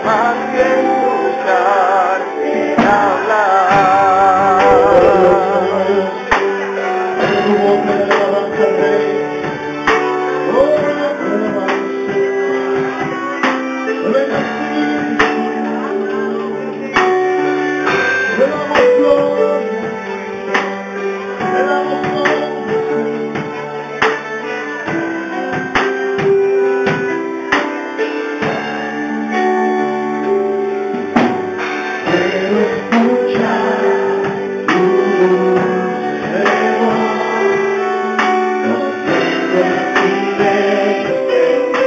más que escuchar y hablar. En tu boca de alabanza, Rey. Oh, alabanza. Ven así. Te damos gloria. Te damos gloria. Quiero escuchar tu dulce voz. No tengo timidez de ti.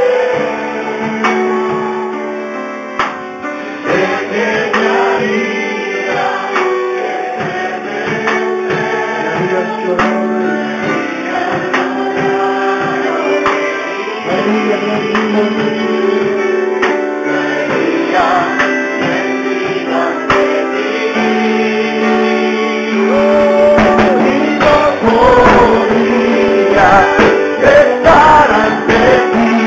Sé que me haría llorar. María, estar ante ti,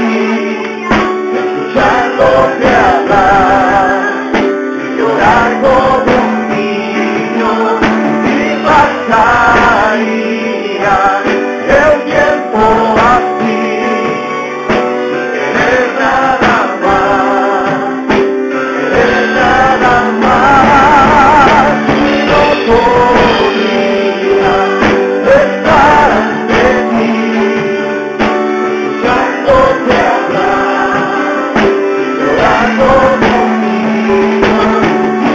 escuchándote hablar, llorar como un niño y pasaría el tiempo así, sin querer nada más, y no podría estar ante ti, escuchándote hablar, llorando conmigo, y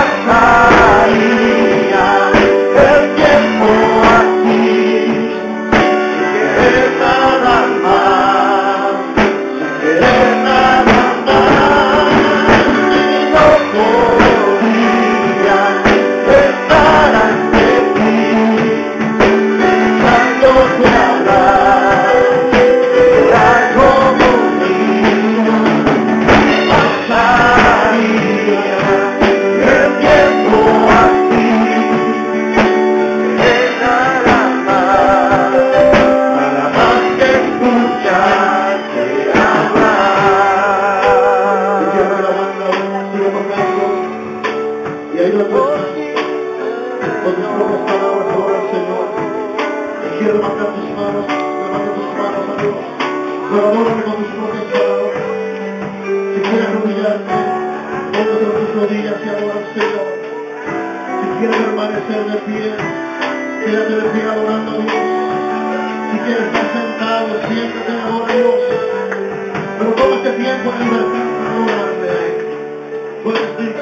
pasaría el tiempo así, sin querer nada más, sin querer nada más, y no podría estar ante ti, escuchándote hablar, llorar como un niño, pasaría el tiempo así, sin nada más que escucharte Cierra la hablar. banda, sigue tocando. Y ahí donde estás, con tus propias palabras, adora al Señor. Y quiero levantar tus manos, levanta tus manos a Dios. Pero adórame con tus propias palabras. Si quieres humillarte, ponte sobre tus rodillas y adora al Señor. Si quieres permanecer de pie, quédate de pie adorando a Dios. Si quieres estar sentado, siéntate y adora a Dios. Pero toma este tiempo en libertad para adorarle a Él. Puedes